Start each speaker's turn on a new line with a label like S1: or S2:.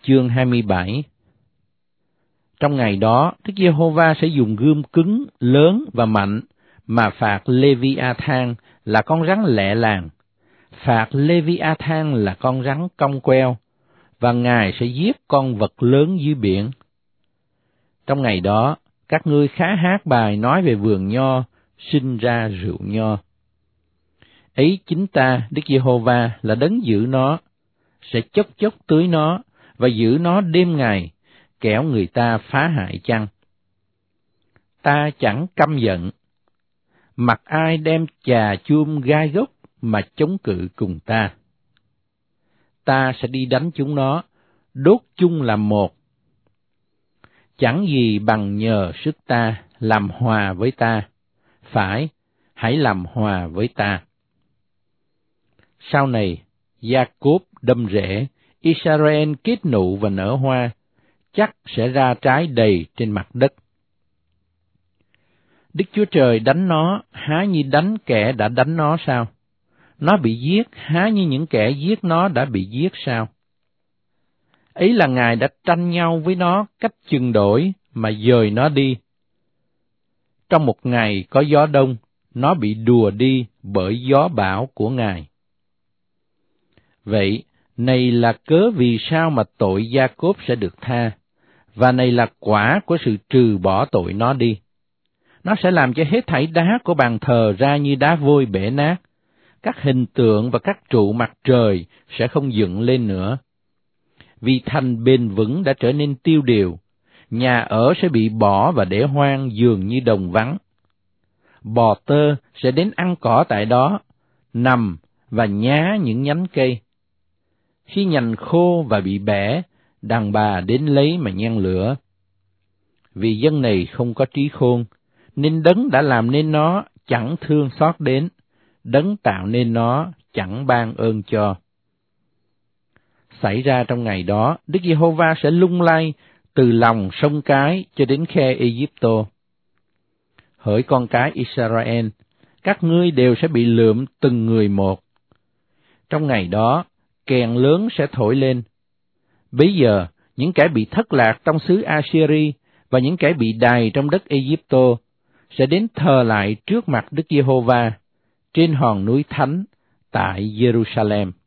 S1: chương 27. Trong ngày đó, Đức Giê-hô-va sẽ dùng gươm cứng, lớn và mạnh mà phạt Lê-vi-a-than là con rắn lẹ làng, phạt Lê-vi-a-than là con rắn cong queo, và Ngài sẽ giết con vật lớn dưới biển. Trong ngày đó, các ngươi khá hát bài nói về vườn nho, sinh ra rượu nho. Ấy chính ta, Đức Giê-hô-va là đấng giữ nó, sẽ chốc chốc tưới nó và giữ nó đêm ngày, kẻo người ta phá hại chăng. Ta chẳng căm giận, mặc ai đem chà chuông gai gốc mà chống cự cùng ta. Ta sẽ đi đánh chúng nó, đốt chung làm một. Chẳng gì bằng nhờ sức ta làm hòa với ta, phải, hãy làm hòa với ta. Sau này, Gia-cốp đâm rễ, Israel kết nụ và nở hoa, chắc sẽ ra trái đầy trên mặt đất. Đức Chúa Trời đánh nó, há như đánh kẻ đã đánh nó sao? Nó bị giết, há như những kẻ giết nó đã bị giết sao? Ấy là Ngài đã tranh nhau với nó cách chừng đổi mà dời nó đi. Trong một ngày có gió đông, nó bị đùa đi bởi gió bão của Ngài. Vậy, này là cớ vì sao mà tội Gia-cốp sẽ được tha, và này là quả của sự trừ bỏ tội nó đi. Nó sẽ làm cho hết thảy đá của bàn thờ ra như đá vôi bể nát, các hình tượng và các trụ mặt trời sẽ không dựng lên nữa. Vì thành bền vững đã trở nên tiêu điều, nhà ở sẽ bị bỏ và để hoang dường như đồng vắng. Bò tơ sẽ đến ăn cỏ tại đó, nằm và nhá những nhánh cây. Khi nhành khô và bị bẻ, đàn bà đến lấy mà nhen lửa. Vì dân này không có trí khôn, nên đấng đã làm nên nó chẳng thương xót đến, đấng tạo nên nó chẳng ban ơn cho. Xảy ra trong ngày đó, Đức Giê-hô-va sẽ lung lay từ lòng sông Cái cho đến khe Ê-díp-tô. Hỡi con cái Israel, các ngươi đều sẽ bị lượm từng người một. Trong ngày đó, kèn lớn sẽ thổi lên. Bấy giờ, những kẻ bị thất lạc trong xứ Assyri và những kẻ bị đày trong đất Ê-díp-tô sẽ đến thờ lại trước mặt Đức Giê-hô-va trên hòn núi thánh tại Giê-ru-sa-lem.